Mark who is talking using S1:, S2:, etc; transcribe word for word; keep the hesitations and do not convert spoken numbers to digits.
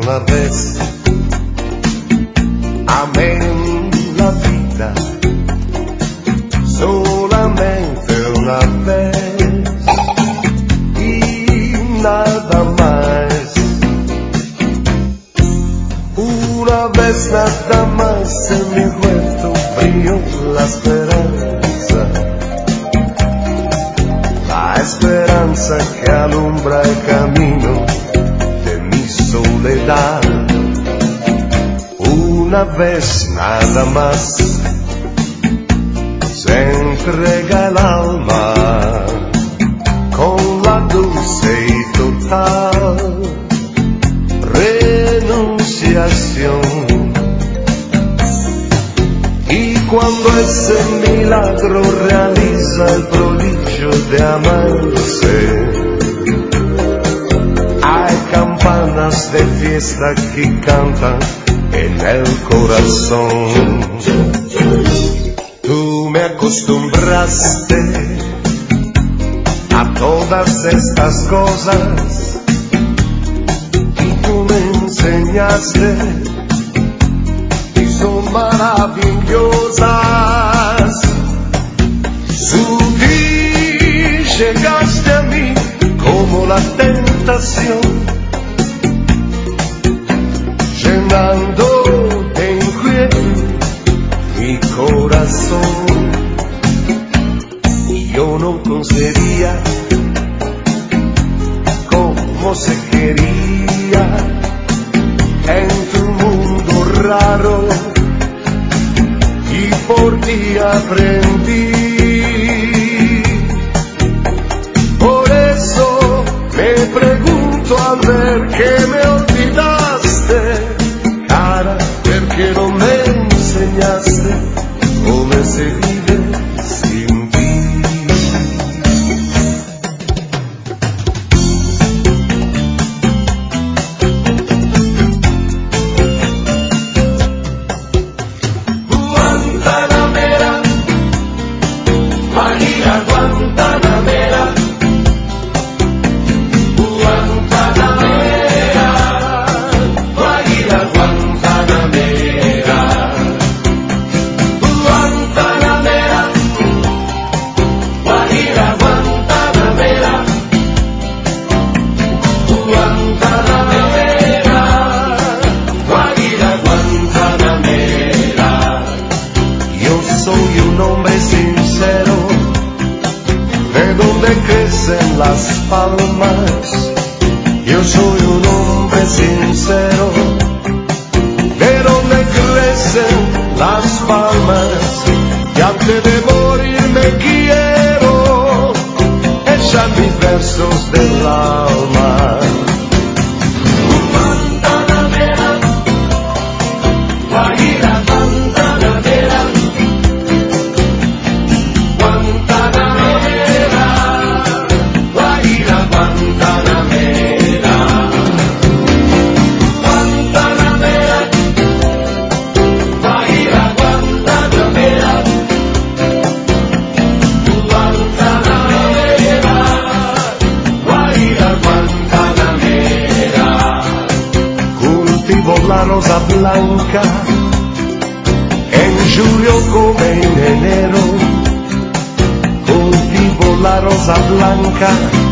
S1: una vez amé la vida, solamente una vez y nada más. Una vez nada más en mi huerto brilló la esperanza, la esperanza que alumbra el camino de mi soledad. Una vez nada más se entrega el alma con la dulce y total renunciación. Y cuando ese milagro realiza el prodigio de amarse, hay campanas de fiesta que cantan en el corazón. Tú me acostumbraste a todas estas cosas y tú me enseñaste y son maravillosas. Sutil llegaste a mí como la tentación, llenando de inquietud mi corazón. Y yo no concebía cómo se quería en tu mundo raro, y por ti aprendí. Por eso me pregunto al ver que me olvidaste, carácter que no me enseñaste, cómo se vive sin ti.
S2: Guantanamera, Guajira Guantanamera, Guantanamera, Guajira Guantanamera, Guantanamera, Guajira Guantanamera, Guantanamera, Guajira Guantanamera.
S1: Yo soy un hombre sincero, de donde crecen las palmas. Yo soy un hombre sincero, de donde crecen las palmas. Y antes de morir me quiero echar mis versos del alma.
S2: Guantanamera, Guajira Guantanamera, Guantanamera, Guajira Guantanamera, Guantanamera, Guajira Guantanamera, Guantanamera, Guajira Guantanamera.
S1: Cultivo la rosa blanca en julio como en enero. Cultivo la rosa blanca